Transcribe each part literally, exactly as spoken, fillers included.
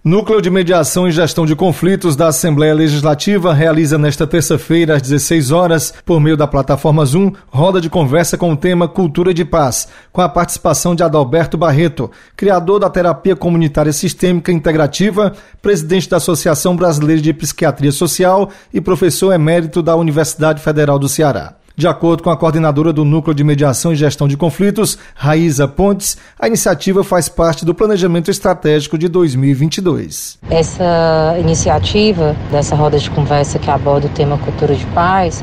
Núcleo de Mediação e Gestão de Conflitos da Assembleia Legislativa realiza nesta terça-feira, às dezesseis horas, por meio da plataforma Zoom, roda de conversa com o tema Cultura de Paz, com a participação de Adalberto Barreto, criador da Terapia Comunitária Sistêmica Integrativa, presidente da Associação Brasileira de Psiquiatria Social e professor emérito da Universidade Federal do Ceará. De acordo com a coordenadora do Núcleo de Mediação e Gestão de Conflitos, Raíza Pontes, a iniciativa faz parte do Planejamento Estratégico de dois mil e vinte e dois. Essa iniciativa dessa roda de conversa que aborda o tema Cultura de Paz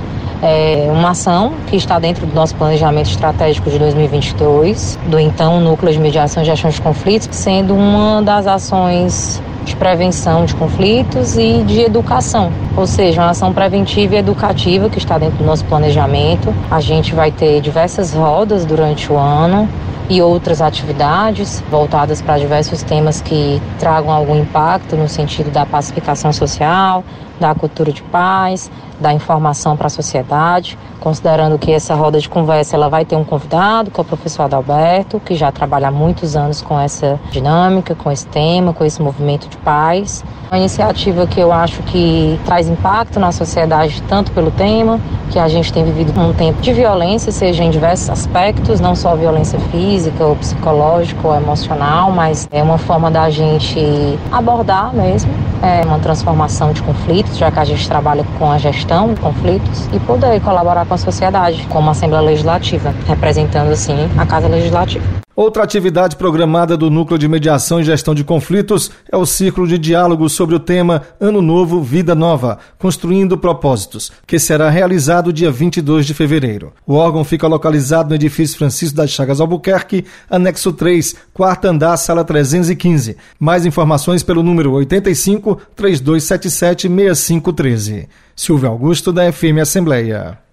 é uma ação que está dentro do nosso Planejamento Estratégico de dois mil e vinte e dois, do então Núcleo de Mediação e Gestão de Conflitos, sendo uma das ações de prevenção de conflitos e de educação, ou seja, uma ação preventiva e educativa que está dentro do nosso planejamento. A gente vai ter diversas rodas durante o ano e outras atividades voltadas para diversos temas que tragam algum impacto no sentido da pacificação social, da cultura de paz, da informação para a sociedade, considerando que essa roda de conversa ela vai ter um convidado, que é o professor Adalberto, que já trabalha há muitos anos com essa dinâmica, com esse tema, com esse movimento de paz. Uma iniciativa que eu acho que traz impacto na sociedade, tanto pelo tema, que a gente tem vivido um tempo de violência, seja em diversos aspectos, não só violência física, ou psicológica, ou emocional, mas é uma forma da gente abordar mesmo, é uma transformação de conflitos, já que a gente trabalha com a gestão de conflitos, e poder colaborar com a sociedade, como Assembleia Legislativa, representando assim a Casa Legislativa. Outra atividade programada do Núcleo de Mediação e Gestão de Conflitos é o Círculo de Diálogo sobre o tema Ano Novo, Vida Nova, Construindo Propósitos, que será realizado dia vinte e dois de fevereiro. O órgão fica localizado no edifício Francisco das Chagas Albuquerque, anexo três, quarto andar, sala trezentos e quinze. Mais informações pelo número oitenta e cinco, três dois sete sete, seis cinco um três. Silvio Augusto, da F M Assembleia.